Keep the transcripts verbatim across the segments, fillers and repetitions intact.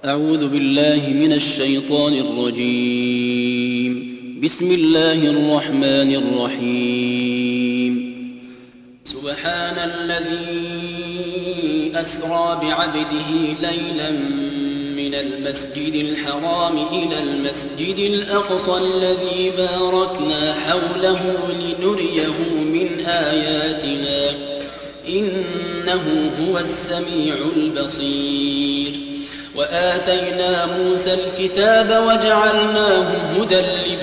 أعوذ بالله من الشيطان الرجيم. بسم الله الرحمن الرحيم. سبحان الذي أسرى بعبده ليلا من المسجد الحرام إلى المسجد الأقصى الذي باركنا حوله لنريه من آياتنا إنه هو السميع البصير. وآتينا موسى الكتاب وجعلناه هدى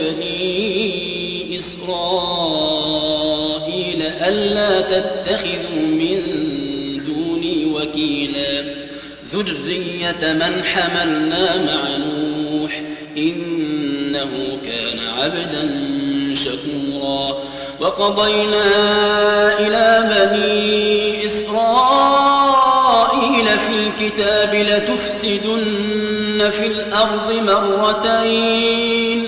لبني إسرائيل ألا تتخذوا من دوني وكيلا ذرية من حملنا مع نوح إنه كان عبدا شكورا. وقضينا إلى بني إسرائيل في الكتاب لتفسدن في الأرض مرتين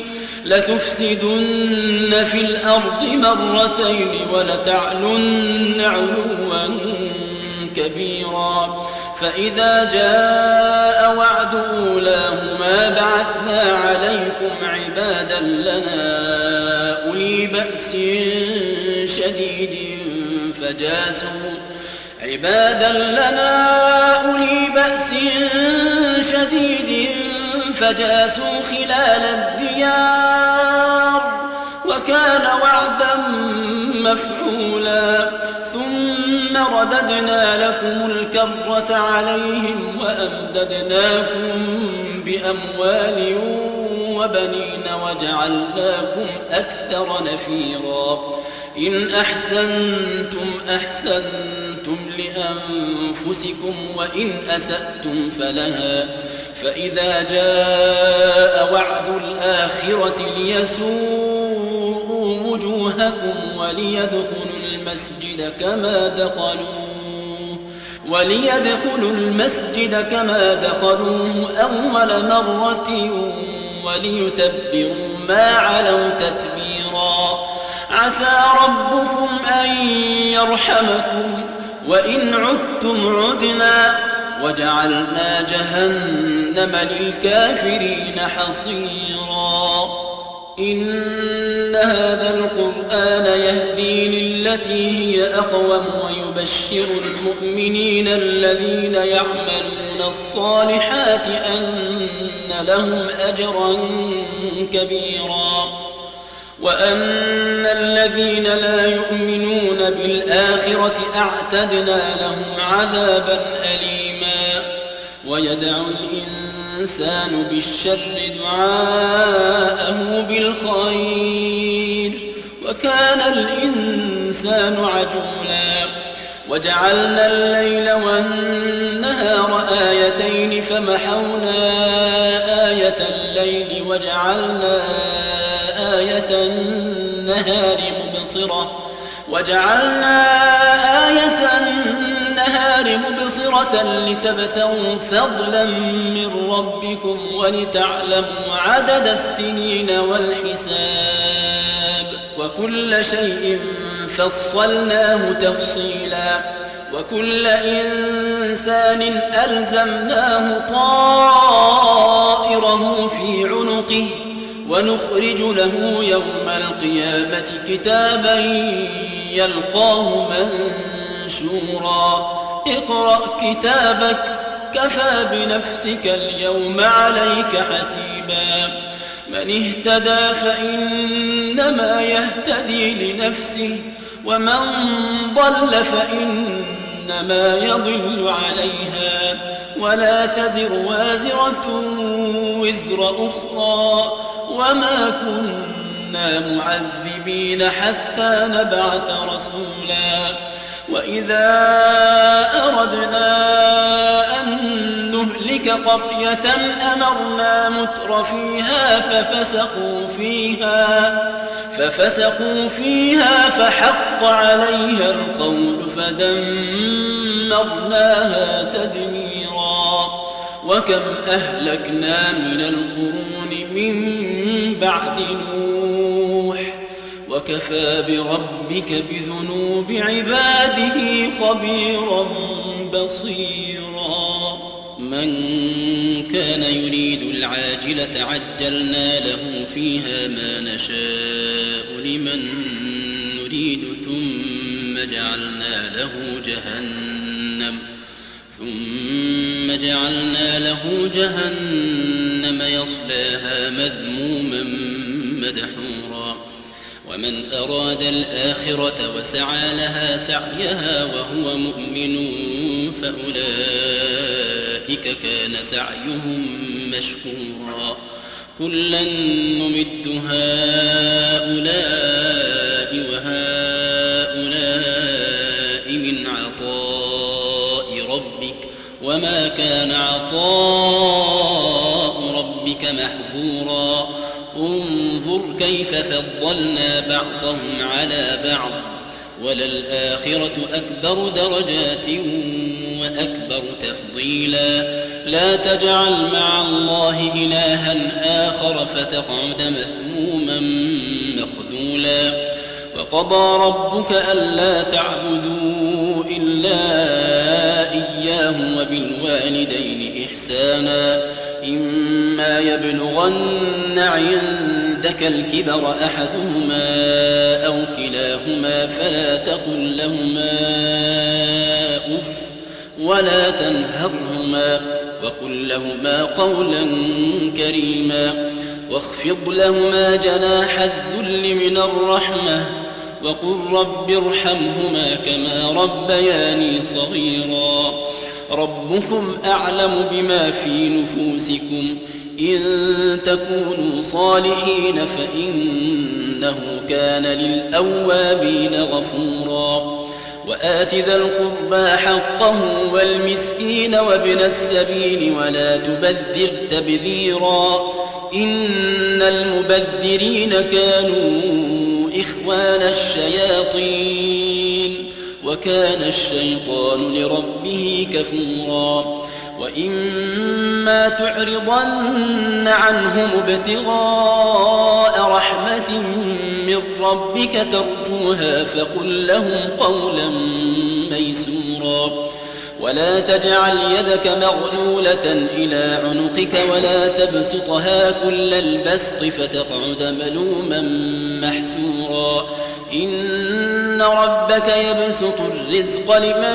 لتفسدن في الأرض مرتين ولتعلن علوا كبيرا. فإذا جاء وعد أولاهما بعثنا عليكم عبادا لنا أولي بأس شديد فجاسوا عبادا لنا أولي بأس شديد فجاسوا خلال الديار وكان وعدا مفعولا. ثم رددنا لكم الكرة عليهم وأمددناكم بأموال وبنين وجعلناكم أكثر نفيرا. إن أحسنتم أحسنتم لأنفسكم وإن أسأتم فلها. فإذا جاء وعد الآخرة ليسوءوا وجوهكم وليدخلوا المسجد كما دخلوه وليدخلوا المسجد كما دخلوه أول مرة وليتبروا ما علوا تتبيرا. عسى ربكم أن يرحمكم وإن عدتم عدنا وجعلنا جهنم للكافرين حصيرا. إن هذا القرآن يهدي للتي هي أقوم ويبشر المؤمنين الذين يعملون الصالحات أن لهم أجرا كبيرا وأن الذين لا يؤمنون بالآخرة أعتدنا لهم عذابا أليما. ويدعو الإنسان بالشر دعاءه بالخير وكان الإنسان عجولا. وجعلنا الليل والنهار آيتين فمحونا آية الليل وجعلنا آية النهار مبصرة وجعلنا آية النهار مبصرة لتبتغوا فضلا من ربكم ولتعلموا عدد السنين والحساب وكل شيء فصلناه تفصيلا. وكل إنسان ألزمناه طائره في عنقه ونخرج له يوم القيامة كتابا يلقاه منشورا. اقرأ كتابك كفى بنفسك اليوم عليك حسيبا. من اهتدى فإنما يهتدي لنفسه ومن ضل فإنما يضل عليها ولا تزر وازرة وزر أخرى وما كنا معذبين حتى نبعث رسولا. وإذا أردنا أن نهلك قرية أمرنا متر فيها ففسقوا فيها ففسقوا فيها فحق عليها القول فدمرناها تدميرا. وكم أهلكنا من القرون من بعد نوح وكفى بربك بذنوب عباده خبيرا بصيرا. ومن كان يريد العاجلة عجلنا له فيها ما نشاء لمن نريد ثم جعلنا له جهنم ثم جعلنا له جهنم يصلاها مذموما مدحورا ومن أراد الآخرة وسعى لها سعيها وهو مؤمن فأولئك كان سعيهم مشكورا كلا نمد هؤلاء وهؤلاء من عطاء ربك وما كان عطاء ربك محظورا انظر كيف فضلنا بعضهم على بعض وللآخرة أكبر درجات وأكبر تفضيلا لا تجعل مع الله إلها آخر فتقعد مذموما مخذولا وقضى ربك ألا تعبدوا إلا إياه وبالوالدين إحسانا إما يبلغن عندك الكبر أحدهما أو كلاهما فلا تقل لهما أف ولا تنهرهما وقل لهما قولا كريما واخفض لهما جناح الذل من الرحمة وقل رب ارحمهما كما ربياني صغيرا ربكم أعلم بما في نفوسكم إن تكونوا صالحين فإنه كان للأوابين غفورا وآت ذا القربى حقه والمسكين وابن السبيل ولا تبذر تبذيرا إن المبذرين كانوا إخوان الشياطين وكان الشيطان لربه كفورا وإما تعرضن عنهم ابتغاء رحمة من ربك ترجوها فقل لهم قولا ميسورا ولا تجعل يدك مغلولة إلى عنقك ولا تبسطها كل البسط فتقعد ملوما محسورا إن ربك يبسط الرزق لمن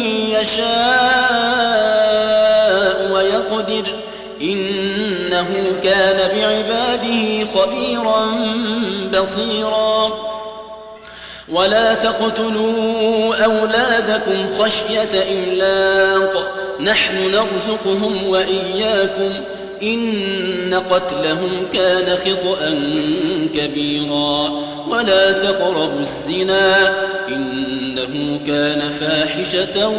يشاء ويقدر إنه كان بعباده خبيرا بصيرا ولا تقتلوا أولادكم خشية إملاق نحن نرزقهم وإياكم إن قتلهم كان خطأ كبيرا ولا تقربوا الزنا إنه كان فاحشة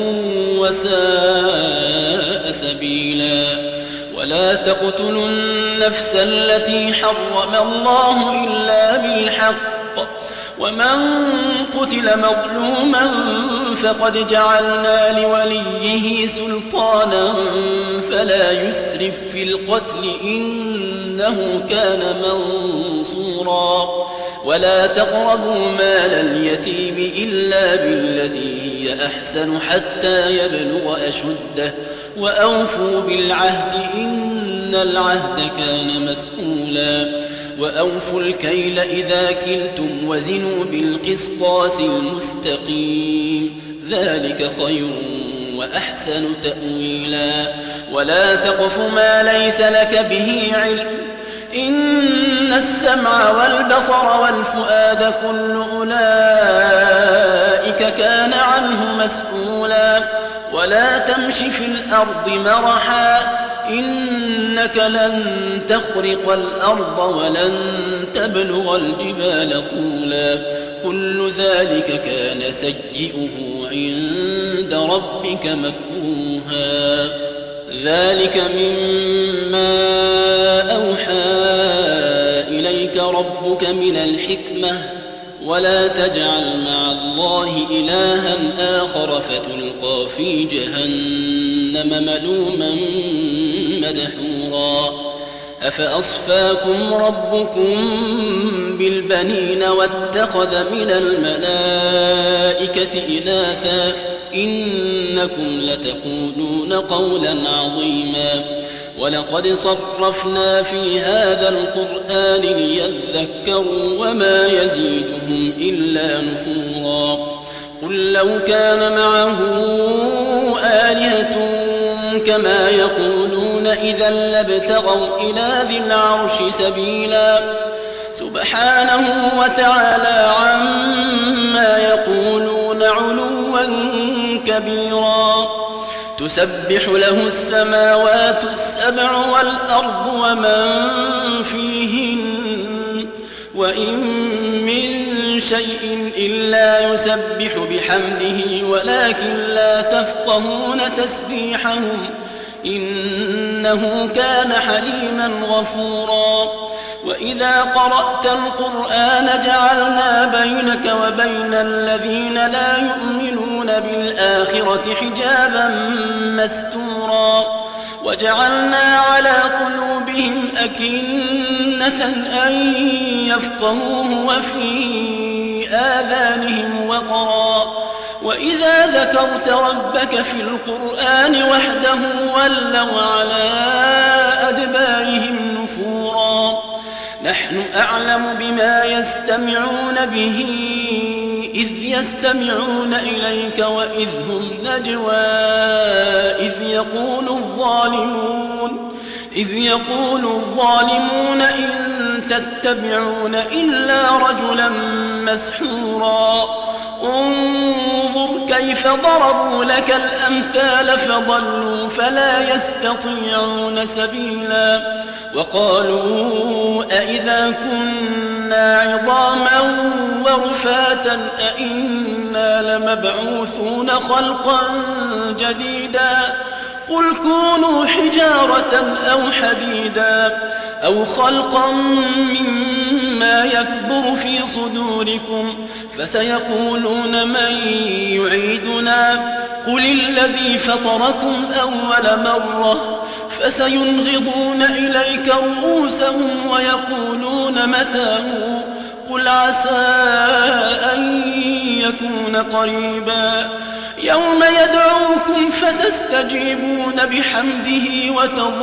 وساء سبيلا ولا تقتلوا النفس التي حرم الله إلا بالحق ومن قتل مظلوما فقد جعلنا لوليه سلطانا فلا يسرف في القتل إنه كان منصورا ولا تقربوا مال اليتيم إلا بالتي هي أحسن حتى يبلغ أشده وأوفوا بالعهد إن العهد كان مسؤولا وأوفوا الكيل إذا كلتم وزنوا بالقسطاس المستقيم ذلك خير وأحسن تأويلا ولا تقف ما ليس لك به علم إن السمع والبصر والفؤاد كل أولئك كان عنه مسؤولا ولا تمش في الأرض مرحا إنك لن تخرق الأرض ولن تبلغ الجبال طولا كل ذلك كان سيئه عند ربك مكروها ذلك مما أوحى إليك ربك من الحكمة ولا تجعل مع الله إلها آخر فتلقى في جهنم ملوما مدحورا أفأصفاكم ربكم بالبنين واتخذ من الملائكة إناثا إنكم لتقولون قولا عظيما ولقد صرفنا في هذا القرآن ليذكروا وما يزيدهم إلا نفورا قل لو كان معه آلهة كما يقولون إذا لابتغوا إلى ذي العرش سبيلا سبحانه وتعالى عما يقولون علوا كبيرا تسبح له السماوات السبع والأرض ومن فيهن وإن من شيء إلا يسبح بحمده ولكن لا تفقهون تسبيحهم إنه كان حليما غفورا وإذا قرأت القرآن جعلنا بينك وبين الذين لا يؤمنون بالآخرة حجابا مستورا وجعلنا على قلوبهم أكنة أن يفقهوه وفي آذانهم وقرا وإذا ذكرت ربك في القرآن وحده ولوا على أدبارهم نفورا نحن أعلم بما يستمعون به إذ يستمعون إليك وإذ هم نجوى إذ يقول الظالمون إذ يقول الظالمون إن تتبعون إلا رجلا مسحورا انظر كيف ضربوا لك الأمثال فضلوا فلا يستطيعون سبيلا وقالوا أئذا كنا عظاما ورفاتا أئنا لمبعوثون خلقا جديدا قل كونوا حجارة أو حديدا أو خلقا مما يكبر في صدوركم فسيقولون من يعيدنا قل الذي فطركم أول مرة فسينغضون إليك رؤوسهم ويقولون متى هو قل عسى أن يكون قريبا يوم يدعوكم فتستجيبون بحمده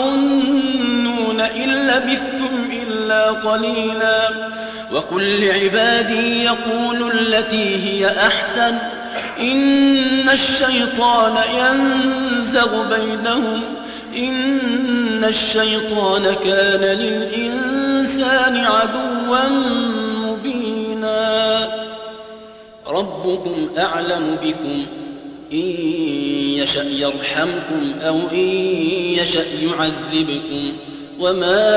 وتظنون إن لبثتم إلا قليلا وقل لعبادي يقولوا التي هي أحسن إن الشيطان ينزغ بينهم إن الشيطان كان للإنسان عدوا مبينا ربكم أعلم بكم إن يشأ يرحمكم أو إن يشأ يعذبكم وما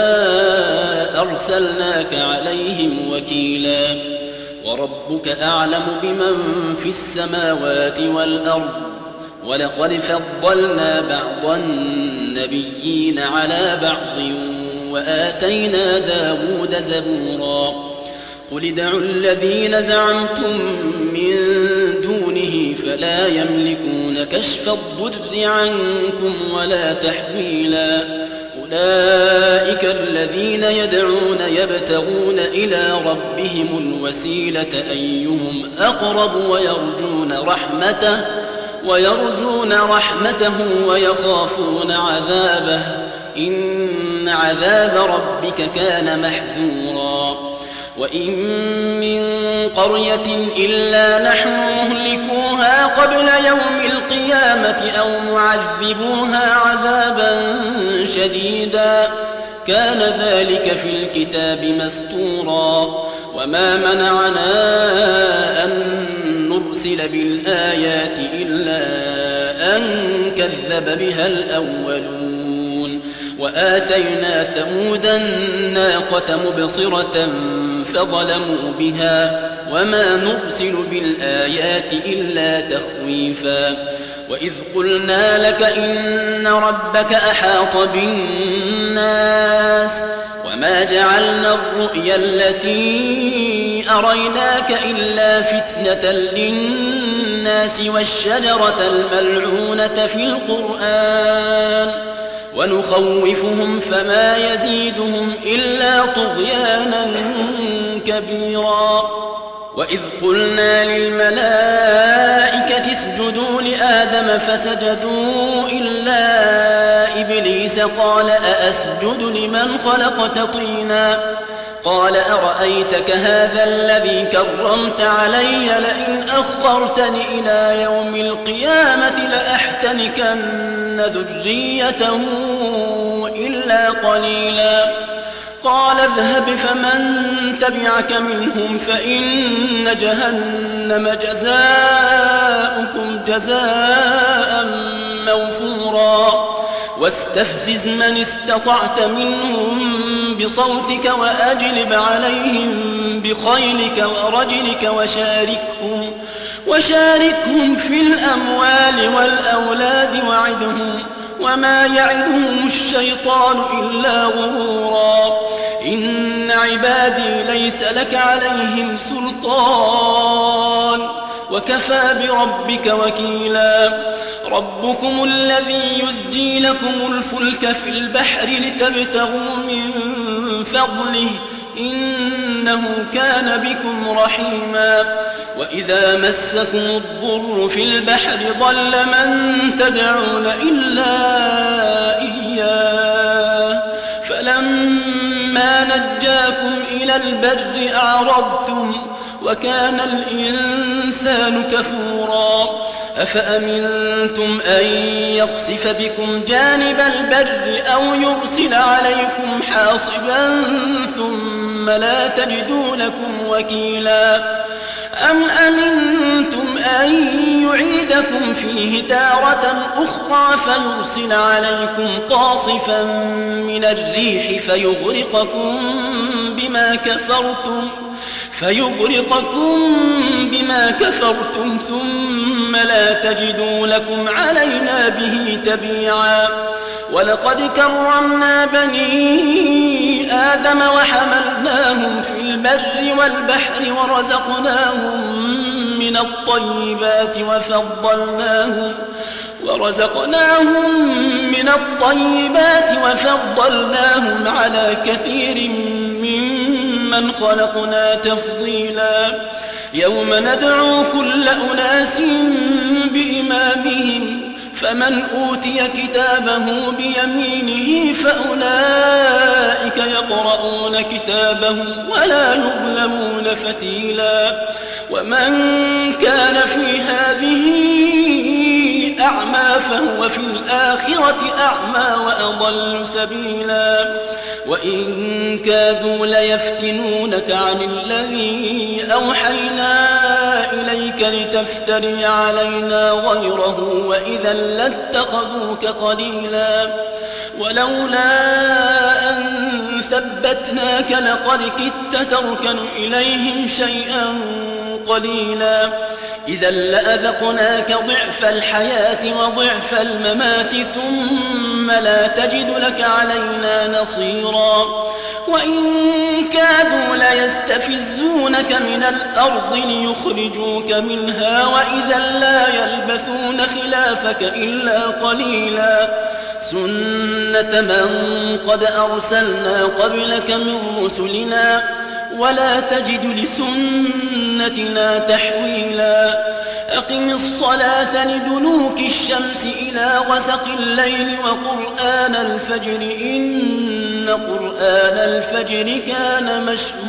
أرسلناك عليهم وكيلا وربك أعلم بمن في السماوات والأرض ولقد فضلنا بعض النبيين على بعض وآتينا داود زبورا قل ادعوا الذين زعمتم من دونه فلا يملكون كشف الضر عنكم ولا تحويلا أولئك الذين يدعون يبتغون إلى ربهم الوسيلة أيهم أقرب ويرجون رحمته ويرجون رحمته ويخافون عذابه إن عذاب ربك كان محذورا وإن من قرية إلا نحن مهلكوها قبل يوم القيامة أو معذبوها عذابا شديدا كان ذلك في الكتاب مسطورا وما منعنا أن نرسل بالآيات إلا أن كذب بها الأولون وآتينا ثمود الناقة مبصرة فظلموا بها وما نرسل بالآيات إلا تخويفا وإذ قلنا لك إن ربك أحاط بالناس وما جعلنا الرؤيا التي أريناك إلا فتنة للناس والشجرة الملعونة في القرآن ونخوفهم فما يزيدهم إلا طغيانا كبيرا وإذ قلنا للملائكة اسجدوا لآدم فسجدوا إلا إبليس قال أأسجد لمن خلقت طينا قال أرأيتك هذا الذي كرمت علي لئن أخرتني إلى يوم القيامة لأحتنكن ذريته إلا قليلا قال اذهب فمن تبعك منهم فإن جهنم جزاؤكم جزاء موفورا واستفزز من استطعت منهم بصوتك وأجلب عليهم بخيلك ورجلك وشاركهم, وشاركهم في الأموال والأولاد وعدهم وما يعدهم الشيطان إلا غرورا إن عبادي ليس لك عليهم سلطان وكفى بربك وكيلا ربكم الذي يزجي لكم الفلك في البحر لتبتغوا من فضله إنه كان بكم رحيما وإذا مسكم الضر في البحر ضل من تدعون إلا إياه فلما نجاكم إلى البر أعرضتم وكان الإنسان كفورا أفأمنتم أن يخسف بكم جانب البر أو يرسل عليكم حاصبا ثم لا تجدوا لكم وكيلا أم أمنتم أن يعيدكم فيه تارة أخرى فيرسل عليكم قاصفا من الريح فيغرقكم بما كفرتم فيغرقكم بما كفرتم ثم لا تجدوا لكم علينا به تبيعا ولقد كرمنا بني آدم وحملناهم في البر والبحر ورزقناهم من الطيبات وفضلناهم ورزقناهم من الطيبات وفضلناهم على كثير ممن خلقنا تفضيلا يوم ندعو كل أناس بإمامهم فمن أوتي كتابه بيمينه فأولئك يقرؤون كتابه ولا يظلمون فتيلا ومن كان في هذه أعمى فهو في الآخرة أعمى وأضل سبيلا وإن كادوا ليفتنونك عن الذي أوحينا إليك لتفتري علينا غيره وإذا لاتخذوك قليلا ولولا أن ثبتناك لقد كدت تركن إليهم شيئا قليلا إذا لأذقناك ضعف الحياة وضعف الممات ثم لا تجد لك علينا نصيرا وإن كادوا ليستفزونك من الأرض ليخرجوك منها وإذا لا يلبثون خلافك إلا قليلا سنة من قد أرسلنا قبلك من رسلنا ولا تجد لسنتنا تحويلا أقم الصلاة لدلوك الشمس إلى غسق الليل وقرآن الفجر إن قرآن الفجر كان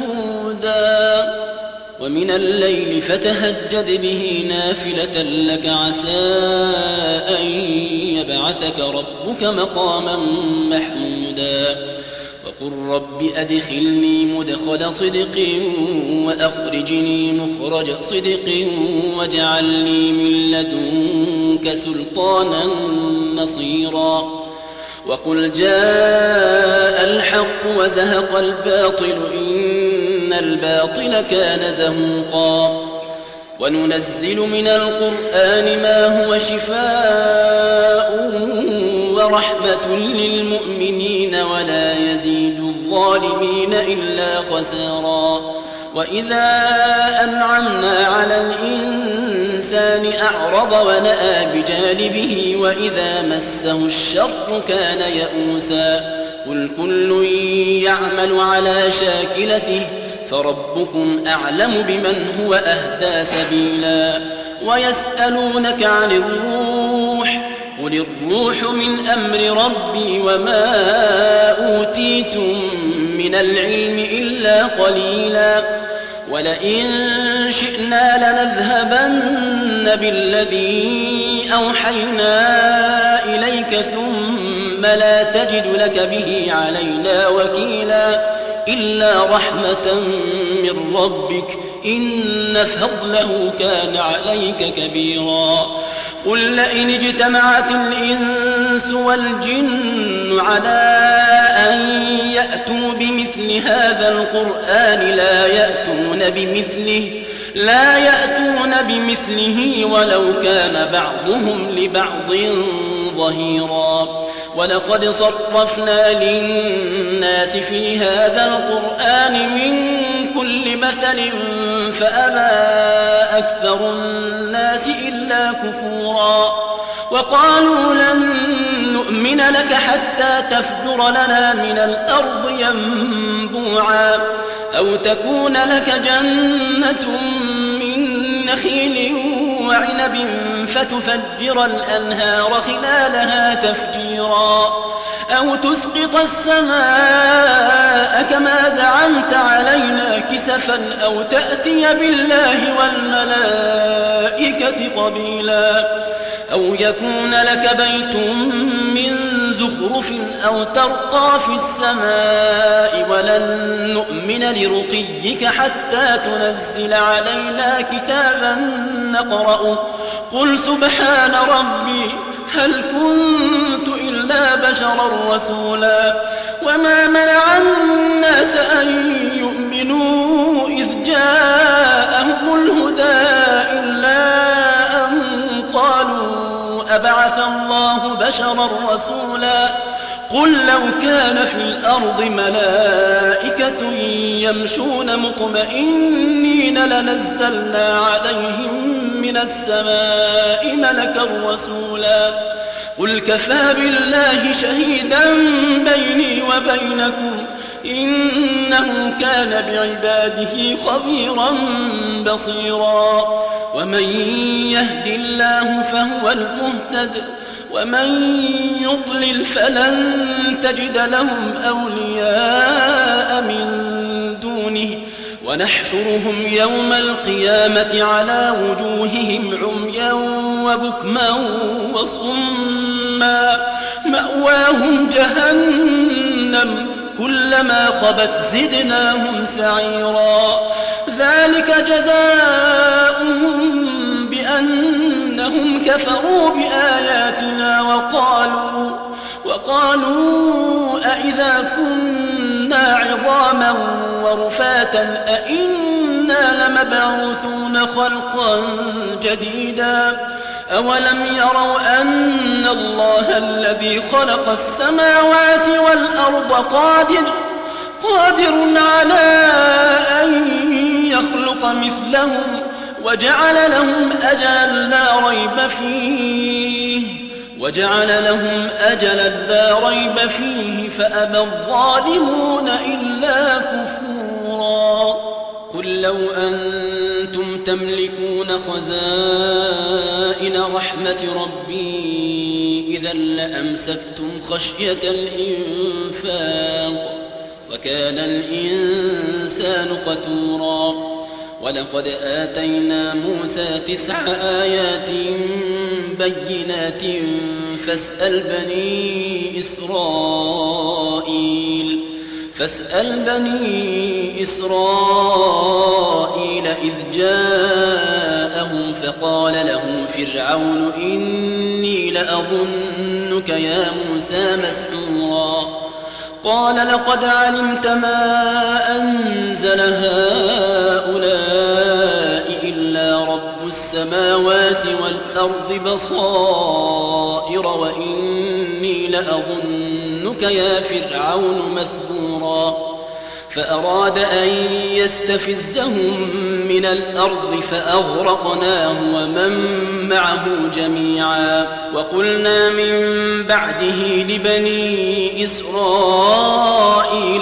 مشهودا ومن الليل فتهجد به نافلة لك عسى أن يبعثك ربك مقاما محمودا وقل رب أدخلني مدخل صدق وأخرجني مخرج صدق واجعلني من لدنك سلطانا نصيرا وقل جاء الحق وزهق الباطل إن الباطل كان زهوقا وننزل من القرآن ما هو شفاء ورحمة للمؤمنين ولا يزيد الظالمين إلا خسارا وإذا أنعمنا على الإنسان أعرض ونأى بجانبه وإذا مسه الشر كان يئوسا قل كل يعمل على شاكلته فربكم أعلم بمن هو أهدى سبيلا ويسألونك عن الروح قل الروح من أمر ربي وما أوتيتم من العلم إلا قليلا ولئن شئنا لنذهبن بالذي أوحينا إليك ثم لا تجد لك به علينا وكيلا إلا رحمة من ربك إن فضله كان عليك كبيرا قل لئن اجتمعت الإنس والجن على أن يأتوا بمثل هذا القرآن لا يأتون بمثله لا يأتون بمثله ولو كان بعضهم لبعض ظهيرا ولقد صرفنا للناس في هذا القرآن من كل مثل فأبى أكثر الناس إلا كفورا وقالوا لن نؤمن لك حتى تفجر لنا من الأرض ينبوعا أو تكون لك جنة من نخيل وعنب فتفجر الأنهار خلالها تفجيرا أو تسقط السماء كما زعمت علينا كسفا أو تأتي بالله والملائكة قبيلا أو يكون لك بيت من زخرف أو ترقى في السماء ولن نؤمن لرقيك حتى تنزل علينا كتابا نقرأه قل سبحان ربي هل كنت إلا بشرا رسولا وما منع الناس أن يؤمنوا إذ جاءهم الهدى إلا أن قالوا أبعث الله بشرا رسولا قل لو كان في الأرض ملائكة يمشون مطمئنين لنزلنا عليهم من السماء ملكا رسولا قل كفى بالله شهيدا بيني وبينكم إنه كان بعباده خبيرا بصيرا ومن يهد الله فهو المهتد ومن يضلل فلن تجد لهم أولياء من دونه ونحشرهم يوم القيامة على وجوههم عميا وبكما وصما مأواهم جهنم كلما خبت زدناهم سعيرا ذلك جزاؤهم بأنهم كفروا بآياتنا وقالوا وقالوا أئذا كنا عظاما ورفاتا أئنا لمبعوثون خلقا جديدا أولم يروا أن الله الذي خلق السماوات والأرض قادر قادر على أن يخلق مثلهم وجعل لهم أجلا لا ريب فيه وجعل لهم أجلا لا ريب فيه فأبى الظالمون إلا كفورا قل لو أنتم تملكون خزائن رحمة ربي إذا لأمسكتم خشية الإنفاق وكان الإنسان قتورا ولقد آتينا موسى تسع آيات بينات فاسأل بني إسرائيل فاسأل بني إسرائيل إذ جاءهم فقال له فرعون إني لأظنك يا موسى مسحورا قال لقد علمت ما أنزل هؤلاء إلا رب السماوات والأرض بصائر وإني لأظنك يا فرعون مثبورا فأراد أن يستفزهم من الأرض فأغرقناه ومن معه جميعا وقلنا من بعده لبني إسرائيل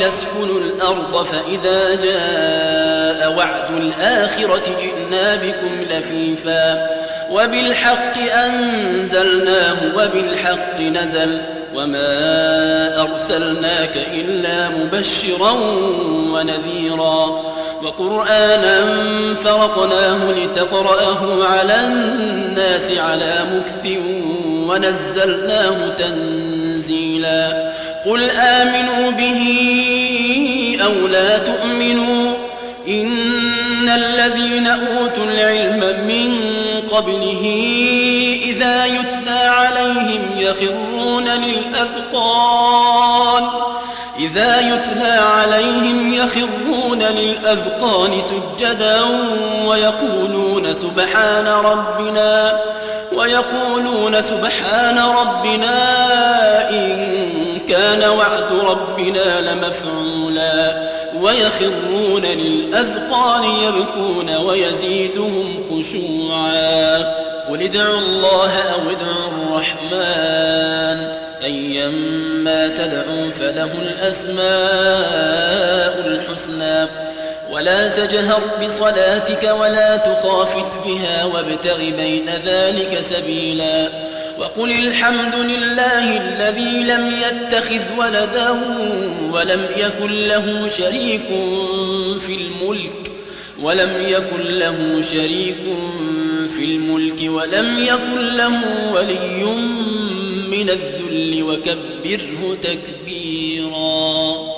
لتسكنوا الأرض فإذا جاء وعد الآخرة جئنا بكم لفيفا وبالحق أنزلناه وبالحق نزل وما أرسلناك إلا مبشرا ونذيرا وقرآنا فرقناه لتقرأه على الناس على مكث ونزلناه تنزيلا قل آمنوا به أو لا تؤمنوا إن الذين أوتوا العلم من قبله إذا يتلى عليهم يخرون للأذقان إذا يتلى عليهم يخرون للأذقان سجدا ويقولون سبحان ربنا ويقولون سبحان ربنا إن كان وعد ربنا لمفعولا ويخرون للأذقان يبكون ويزيدهم خشوعا قل ادعوا الله أو ادعوا الرحمن أيما تدعوا فله الأسماء الحسنى ولا تجهر بصلاتك ولا تخافت بها وابتغ بين ذلك سبيلا وقل الحمد لله الذي لم يتخذ ولدا ولم يكن له شريك في الملك ولم يكن له شريك في الملك ولم يكن له ولي من الذل وكبره تكبيرا.